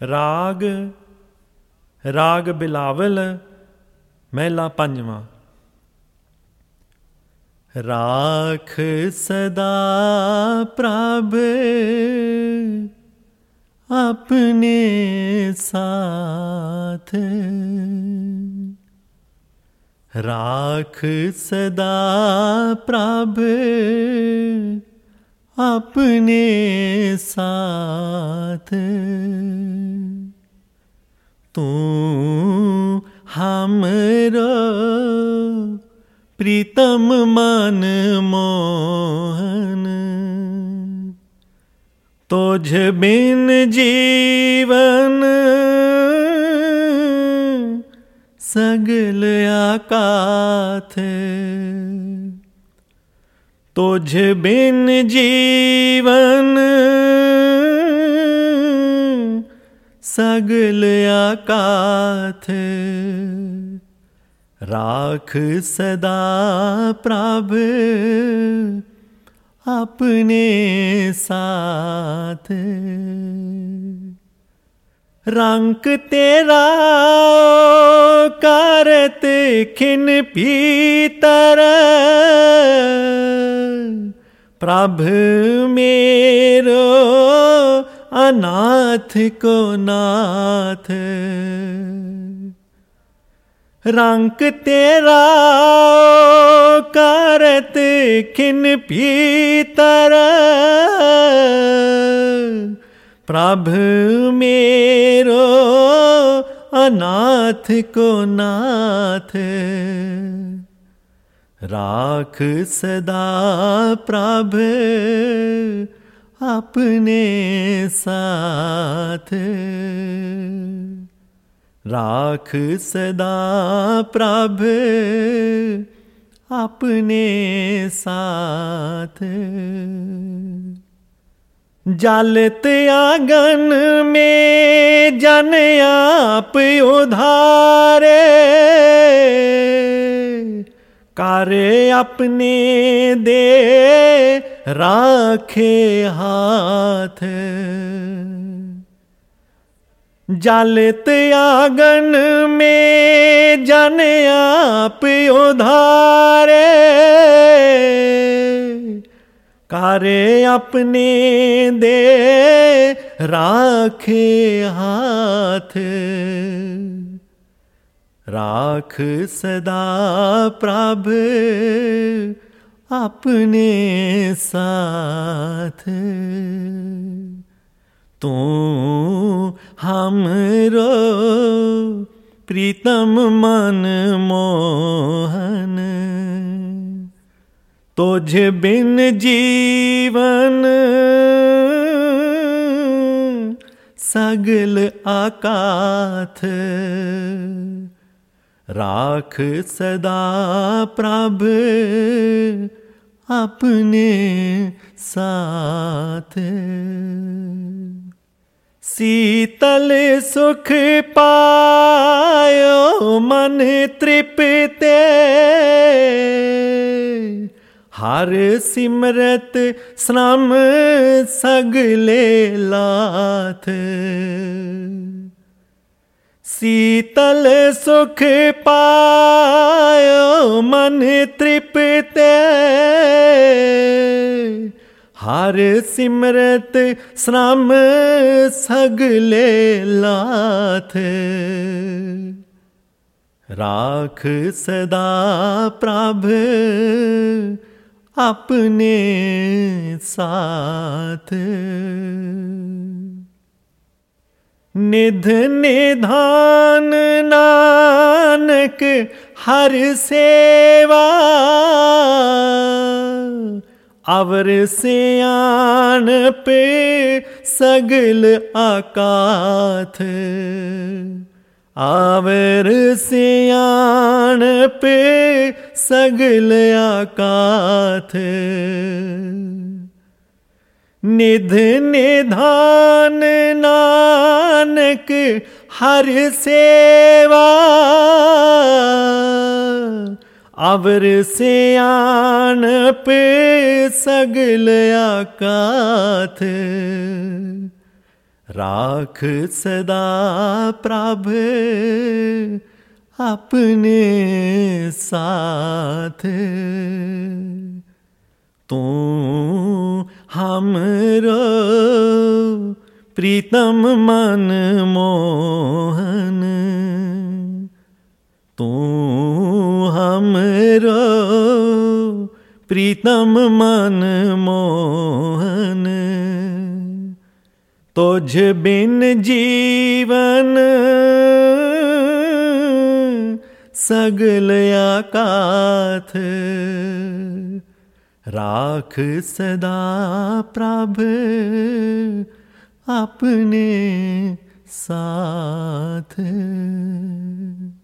राग राग बिलावल महला पंजवा। राख सदा प्रभ अपने साथ, राख सदा प्रभ अपने साथ। तू हमरो प्रीतम मन मोहन, तुझ बिन जीवन सगल आकाथ। तुझ बिन जीवन सगल आकाथ। राख सदा प्रभ अपने साथ। रंग तेरा करत खिन पीतर, प्रभ मेरो अनाथ को नाथ। रंग तेरा करत खिन पीतर, प्रभ मेरो अनाथ को नाथ। राख सदा प्रभ अपने साथ। राख सदा प्रभ अपने साथ। जलत आंगन में जन आप उधारे, करे अपने दे राखे हाथ। जलत आंगन में जन आप उधारे, करे अपने दे राखे हाथ। राख सदा प्रभ अपने साथ। तू हमरो प्रीतम मन मोहन, तुझ बिन जीवन सगल आकाथ। राख सदा प्रभ अपने साथ। शीतल सुख पायो मन तृप्ते, हर सिमरत श्रम सगले लाथ। शीतल सुख पायो मन तृप्ते, हर सिमरत श्रम सगले लाथ। राख सदा प्रभ अपने साथ। निध निधान नानक हर सेवा, अवर सियान पे सगल आकाथ। आवर सियान पे सगल आकाथ। निध निधान नानक हर सेवा, अवर सियान पे सगल आकाथ। राख सदा प्रभ अपने साथ। तू हमरो प्रीतम मन मोहन, तू हमरो प्रीतम मन मोहन। तुझ बिन जीवन सगल आकाथ। राख सदा प्रभ अपने साथ।